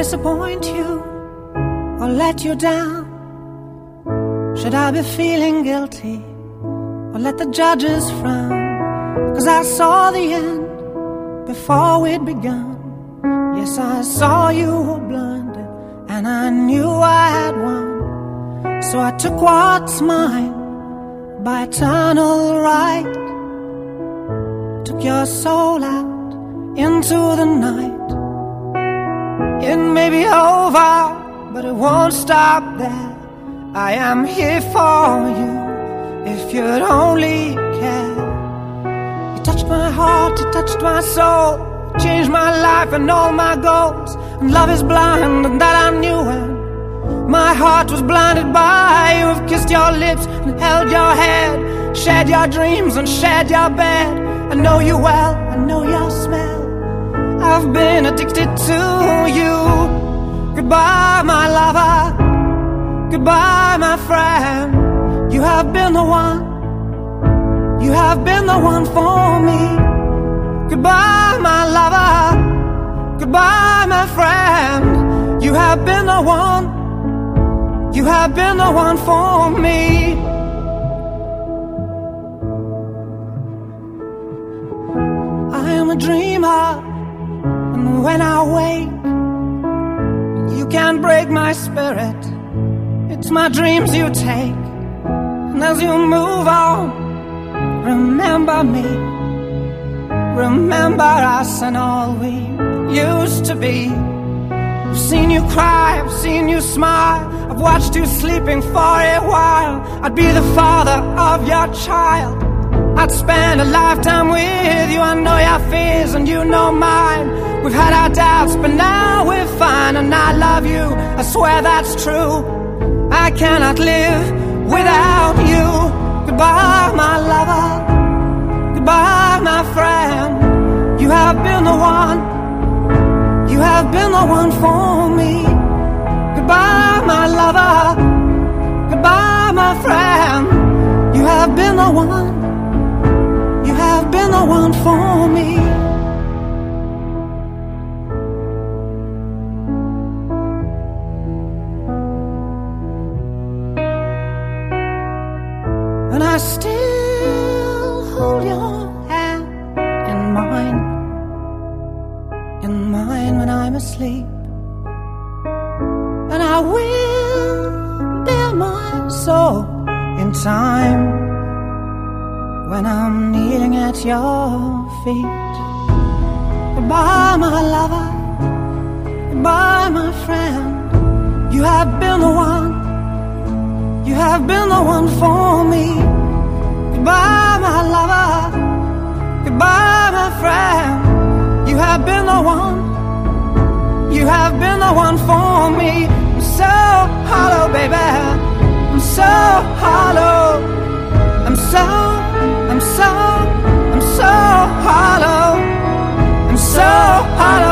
disappoint you or let you down? Should I be feeling guilty or let the judges frown? 'Cause I saw the end before we'd begun. Yes, I saw you were blinded and I knew I had won. So I took what's mine by eternal right. Took your soul out into the night. It may be over, but it won't stop there. I am here for you if you'd only care. You touched my heart, you touched my soul, changed my life and all my goals. And love is blind, and that I knew when my heart was blinded by you. Have kissed your lips and held your head, shared your dreams and shared your bed. I know you well, I know your smell. I've been addicted to you. Goodbye, my lover. Goodbye, my friend. You have been the one. You have been the one for me. Goodbye, my lover. Goodbye, my friend. You have been the one. You have been the one for me. I am a dreamer, and when I wake, you can't break my spirit. It's my dreams you take. And as you move on, remember me. Remember us and all we used to be. I've seen you cry, I've seen you smile. I've watched you sleeping for a while. I'd be the father of your child. I'd spend a lifetime with you. I know your fears and you know mine. We've had our doubts, but now we're fine. And I love you, I swear that's true. I cannot live without you. Goodbye, my lover. Goodbye, my friend. You have been the one. You have been the one for me. Goodbye, my lover. Goodbye, my friend. You have been the one. You have been the one for me. And I still hold your hand in mine when I'm asleep. And I will bare my soul in time when I'm kneeling at your feet. Goodbye, my lover. Goodbye, my friend. You have been the one. You have been the one for me. Goodbye, my lover. Goodbye, my friend. You have been the one. You have been the one for me. I'm so hollow, baby. I'm so hollow. I'm so hollow. I'm so hollow.